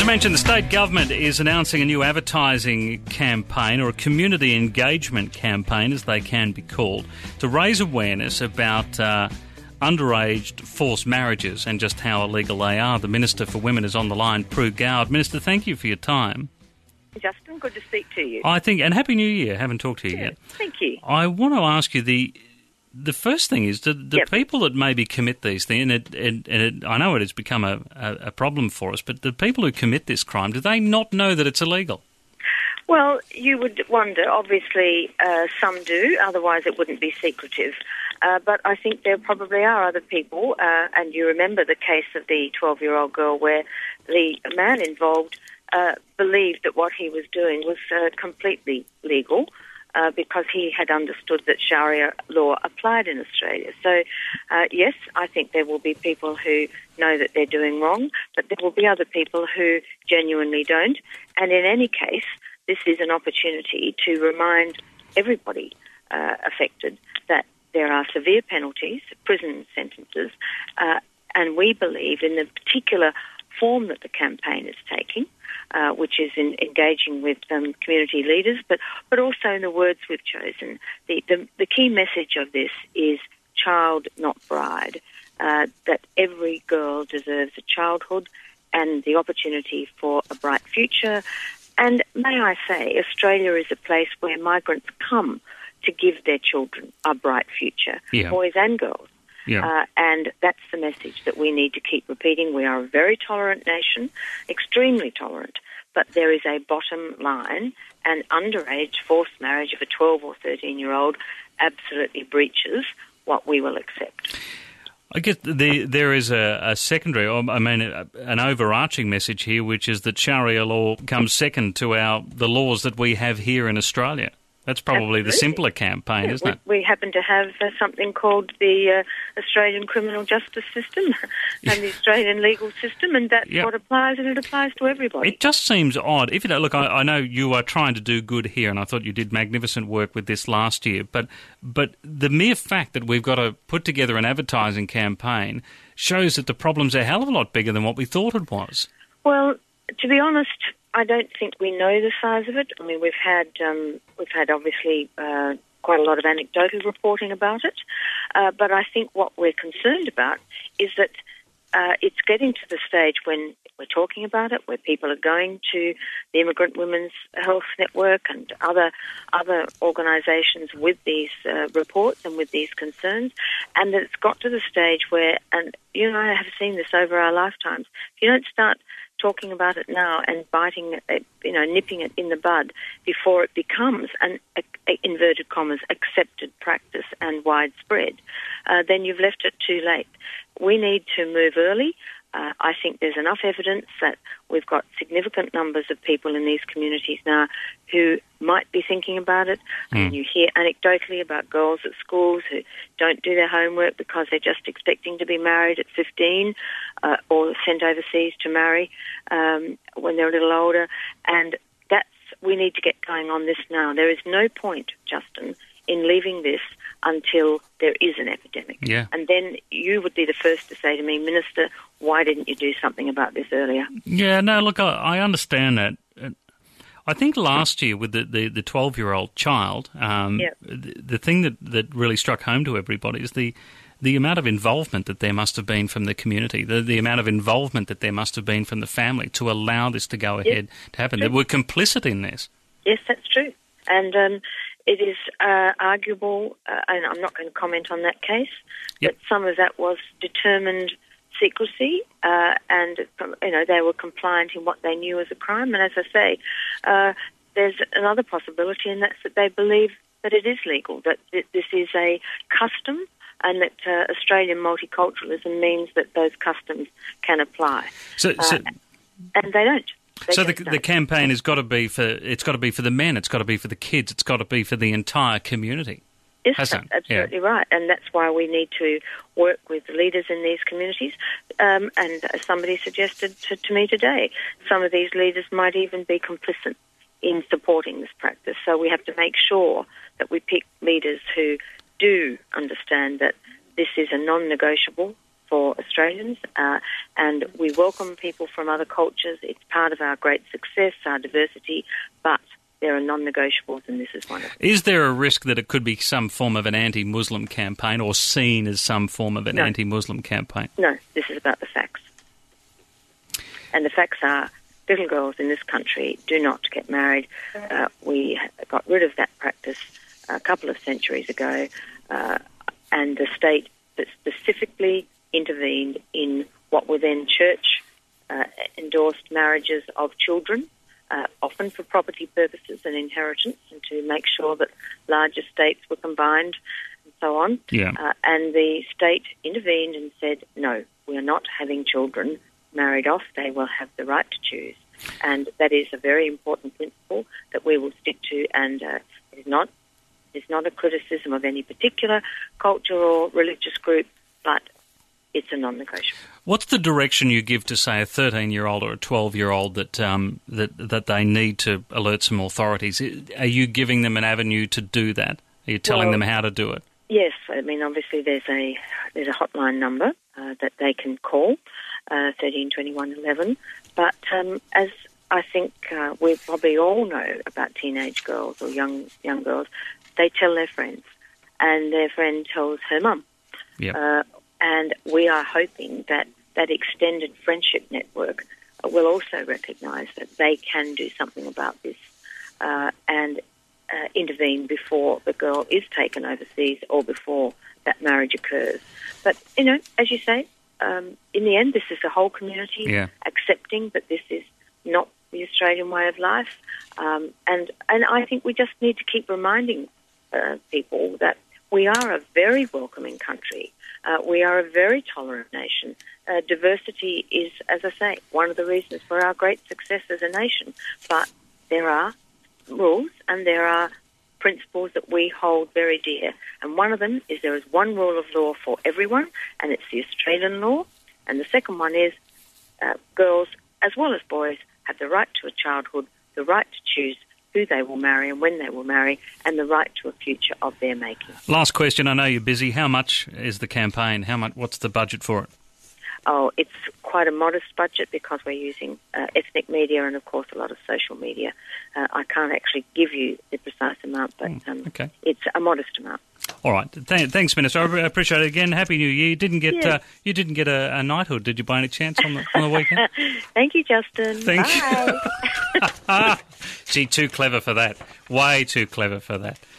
mentioned, the state government is announcing a new advertising campaign, or a community engagement campaign, as they can be called, to raise awareness about underage forced marriages and just how illegal they are. The Minister for Women is on the line, Pru Gowd. Minister, thank you for your time. Justin, good to speak to you. And Happy New Year. Haven't talked to you yet. Thank you. I want to ask you, the first thing is, the people that maybe commit these things, and I know it has become a problem for us, but the people who commit this crime, do they not know that it's illegal? Well, you would wonder. Obviously, some do, otherwise it wouldn't be secretive. But I think there probably are other people, and you remember the case of the 12-year-old girl where the man involved believed that what he was doing was completely legal, because he had understood that Sharia law applied in Australia. So, yes, I think there will be people who know that they're doing wrong, but there will be other people who genuinely don't. And in any case, this is an opportunity to remind everybody affected that there are severe penalties, prison sentences, and we believe in the particular form that the campaign is taking, which is in engaging with community leaders, but also in the words we've chosen. The key message of this is child, not bride, that every girl deserves a childhood and the opportunity for a bright future. And may I say, Australia is a place where migrants come to give their children a bright future, boys and girls. Yeah. And that's the message that we need to keep repeating. We are a very tolerant nation, extremely tolerant, but there is a bottom line, and underage forced marriage of a 12 or 13-year-old absolutely breaches what we will accept. I guess there is a secondary, an overarching message here, which is that Sharia law comes second to the laws that we have here in Australia. That's probably the simpler campaign, isn't it? We happen to have something called the Australian criminal justice system and the Australian legal system, and that's what applies, and it applies to everybody. It just seems odd. If you don't, look, I know you are trying to do good here, and I thought you did magnificent work with this last year, but the mere fact that we've got to put together an advertising campaign shows that the problem's a hell of a lot bigger than what we thought it was. Well, to be honest, I don't think we know the size of it. I mean, we've had obviously quite a lot of anecdotal reporting about it, but I think what we're concerned about is that it's getting to the stage when we're talking about it, where people are going to the Immigrant Women's Health Network and other organisations with these reports and with these concerns, and that it's got to the stage where, and you and I have seen this over our lifetimes, if you don't start talking about it now and nipping it in the bud before it becomes an inverted commas accepted practice and widespread, then you've left it too late. We need to move early. I think there's enough evidence that we've got significant numbers of people in these communities now who might be thinking about it. And you hear anecdotally about girls at schools who don't do their homework because they're just expecting to be married at 15 or sent overseas to marry when they're a little older. And we need to get going on this now. There is no point, Justin, in leaving this until there is an epidemic. Yeah. And then you would be the first to say to me, Minister, why didn't you do something about this earlier? Yeah, no, look, I understand that. I think last year with the 12-year-old child, the thing that really struck home to everybody is the amount of involvement that there must have been from the community, the amount of involvement that there must have been from the family to allow this to go ahead to happen. They were complicit in this. Yes, that's true. And it is arguable, and I'm not going to comment on that case, but some of that was determined secrecy, and they were compliant in what they knew as a crime. And as I say, there's another possibility, and that's that they believe that it is legal, that this is a custom, and that Australian multiculturalism means that those customs can apply. And they don't. So the campaign has got to be for the men, it's got to be for the kids, it's got to be for the entire community. Yes, that's absolutely right, and that's why we need to work with the leaders in these communities. And as somebody suggested to me today, some of these leaders might even be complicit in supporting this practice. So we have to make sure that we pick leaders who do understand that this is a non-negotiable for Australians, and we welcome people from other cultures. It's part of our great success, our diversity, but there are non-negotiables, and this is one of them. Is there a risk that it could be some form of an anti-Muslim campaign, or seen as some form of an anti-Muslim campaign? No, this is about the facts. And the facts are little girls in this country do not get married. We got rid of that practice a couple of centuries ago, and the state that specifically intervened in what were then church-endorsed marriages of children, often for property purposes and inheritance, and to make sure that large estates were combined and so on. Yeah. And the state intervened and said, no, we are not having children married off. They will have the right to choose. And that is a very important principle that we will stick to, and it's not a criticism of any particular culture or religious group, but it's a non-negotiable. What's the direction you give to, say, a 13-year-old or a 12-year-old that they need to alert some authorities? Are you giving them an avenue to do that? Are you telling them how to do it? Yes, I mean, obviously there's a hotline number that they can call, 13 21 11. But as I think we probably all know about teenage girls or young girls, they tell their friends, and their friend tells her mum. Yep. And we are hoping that that extended friendship network will also recognise that they can do something about this and intervene before the girl is taken overseas or before that marriage occurs. But, you know, as you say, in the end, this is the whole community accepting that this is not the Australian way of life. And I think we just need to keep reminding people that we are a very welcoming country. We are a very tolerant nation. Diversity is, as I say, one of the reasons for our great success as a nation. But there are rules and there are principles that we hold very dear. And one of them is there is one rule of law for everyone, and it's the Australian law. And the second one is girls, as well as boys, have the right to a childhood, the right to choose who they will marry and when they will marry, and the right to a future of their making. Last question. I know you're busy. How much is the campaign? What's the budget for it? Oh, it's quite a modest budget because we're using ethnic media and, of course, a lot of social media. I can't actually give you the precise amount, but it's a modest amount. All right. Thanks, Minister. I appreciate it again. Happy New Year. You didn't get a knighthood, did you, by any chance, on the weekend? Thank you, Justin. Bye. Gee, too clever for that. Way too clever for that.